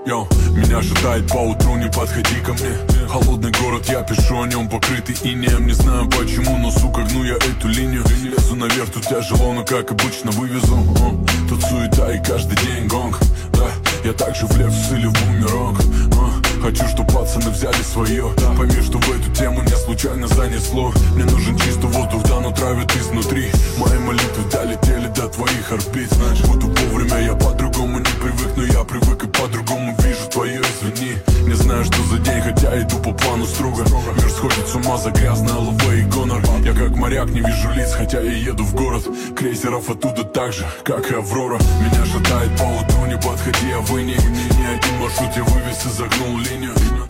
Йоу, меня шатает по утру, не подходи ко мне. Холодный город, я пишу о нем, покрытый инеем. Не знаю почему, но, сука, гну я эту линию. Лезу наверх, тут тяжело, но как обычно вывезу. Тут суета и каждый день гонг. Да, я также в лев или в бумеранг. Хочу, чтоб пацаны взяли свое. Пойми, что в эту тему не случайно занесло. Мне нужен чистый воздух, да, но травят изнутри. Мои молитвы долетели до твоих орбит. Буду вовремя, я по-другому не привык, но я привык и по-другому вижу твое, извини. Не знаю, что за день, хотя иду по плану строго. Мир сходит с ума за грязное ЛВ и гонор. Я как моряк не вижу лиц, хотя я еду в город. Крейсеров оттуда так же, как и Аврора. Меня шатает по утру, не подходи, а вы не. Ни один маршрут я вывез и загнул линию.